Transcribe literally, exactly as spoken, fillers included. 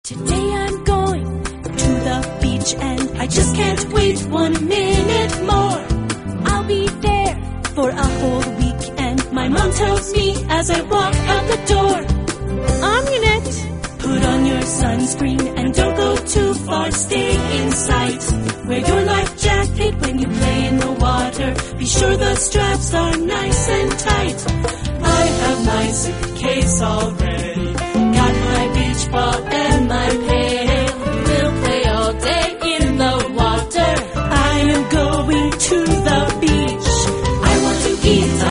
Today I'm going to the beach and I just can't wait one minute more. I'll be there for a whole week and my mom tells me as I walk out the door, Aminette, put on your sunscreen and don't go too far, stay in sight. Wear your life jacket when you play in the water, be sure the straps are nice and tight. I have my suitcase all ready.